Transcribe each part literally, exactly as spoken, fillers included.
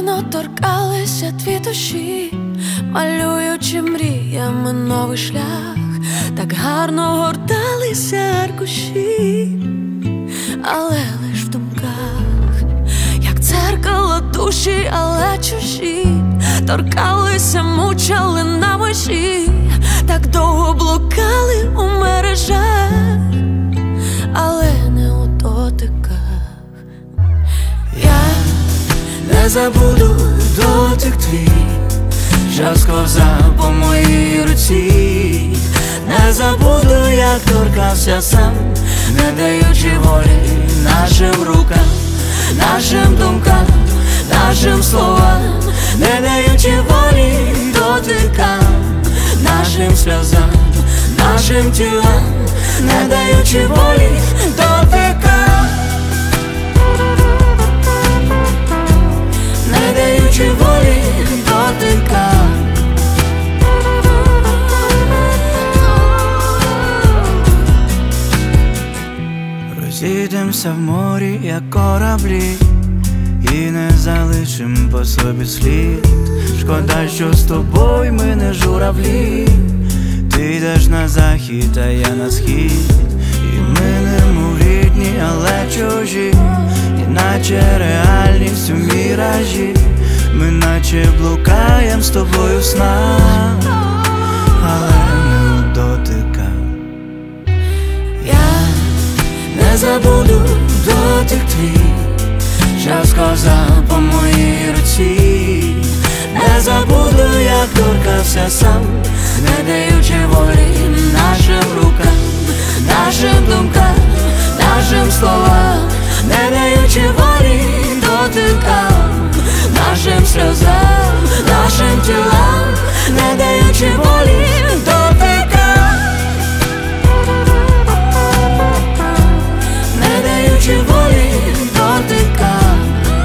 гарно торкалися тві душі, малюючи мріями новий шлях, так гарно горталися аркуші, але лиш в думках, як дзеркало душі, але чужі, торкалися, мучали на межі, так довго блукали у мережах, але не у дотиках. Я не забуду дотик твій, що сковзав по моїй руці. Не забуду, як торкався сам, не даючи волі нашим рукам, нашим думкам, нашим словам, не даючи волі дотикам, нашим сльозам, нашим тілам, не даючи волі дотикам, не даючи волі дотикам. Розійдемося в морі, як кораблі, і не залишим по собі слід. Шкода, що з тобою ми не журавлі. Ти йдеш на захід, а я на схід, і ми немов рідні, але чужі, іначе реальність у міражі. Ми наче блукаєм з тобою в снах, але не у дотиках. Я не забуду дотик твій, що сковзав по моїй руці. Не забуду, як торкався сам, не даючи волі нашим рукам, нашим думкам, нашим словам, не даючи волі дотикам, нашим сльозам, нашим тілам, не даючи волі дотикам, не даючи волі дотикам,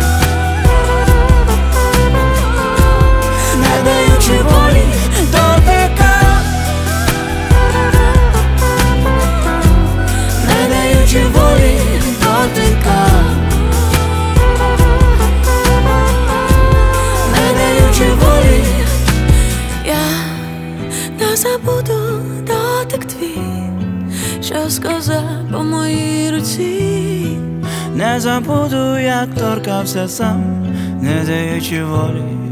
не даючи волі дотикам, не даючи волі дотикам, не даючи волі. Я не забуду дотик твій, що сказав по моїй руці. Не забуду, як торкався сам, не даючи волі